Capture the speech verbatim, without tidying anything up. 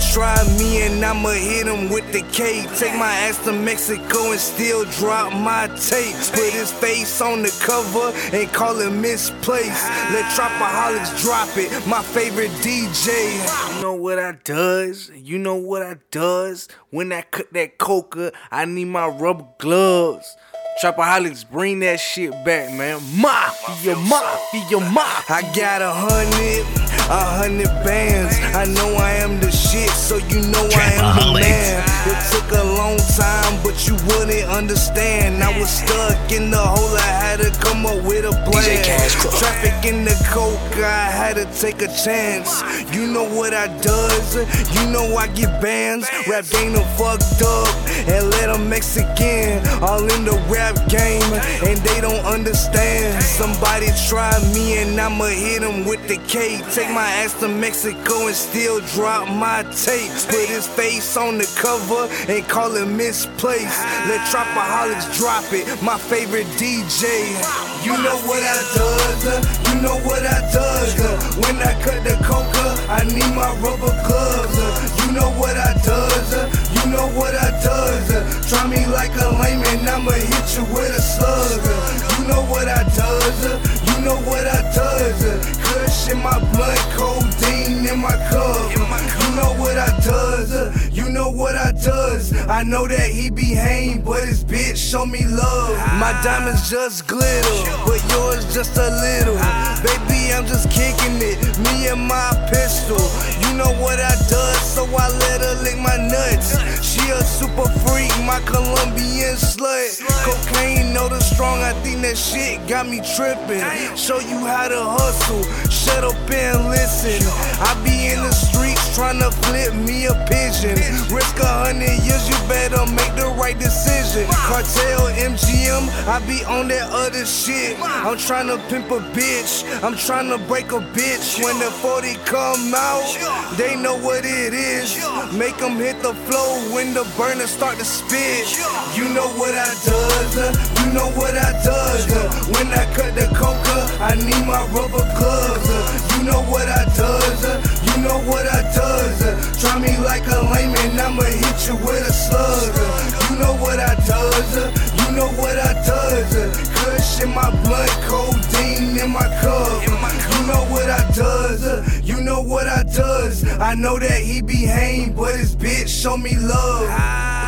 try me and I'ma hit him with the K. Take my ass to Mexico and still drop my tapes. Put his face on the cover and call it misplaced. Let Trapaholics drop it, my favorite D J. You know what I does? You know what I does? When I cut that coca, I need my rubber gloves. Trapaholics, bring that shit back, man. Mafia, mafia, mafia. I got a hundred, a hundred bands. I know I am the shit, so you know I am the man. It took a long time, but you wouldn't understand. I was stuck in the hole, I had to come up with a plan. Traffic in the coke, I had to take a chance. You know what I does, you know I get bands. Rap game done fucked up, and let them Mexican all in the rap game, and they don't understand. Somebody try me and I'ma hit him with the K. Take my ass to Mexico and still drop my tapes. Put his face on the cover and call it misplaced. Let Trapaholics drop it, my favorite D J. You know what I does, you know what I does. When I cut the coca, I need my rubber gloves. You know what I does, you know what I does. Try me like a lame and I'ma hit you with a slug. You know what I does, you know what I does. Kush in my blood, codeine in my cup. You know what I does, you know what I does. I know that he be hang, but his bitch show me love. My diamonds just glitter, but yours just a little. Baby, I'm just kicking it, me and my pistol. You know what I does, so I let her lick my nuts. She a super freak, my Colombian slut. Cocaine, know the strong, I think that shit got me tripping. Show you how to hustle, shut up and listen. I be in the streets tryna flip me a pigeon. Risk a hundred years, you better make the right decision. Cartel, M G M, I be on that other shit. I'm tryna pimp a bitch, I'm tryna break a bitch. When the forty come out, they know what it is. Make them hit the floor when the burner start to spit. You know what I does, you know what I does. When I cut the coca, I need my rubber gloves. You know what I does, you know what I does. Try me like a lame and I'ma hit you with a slug. You know what I does, you know what I does. Kush in my blood, codeine in my cup. You know what I does, you know what I does. I know that he be hang, but his bitch show me love.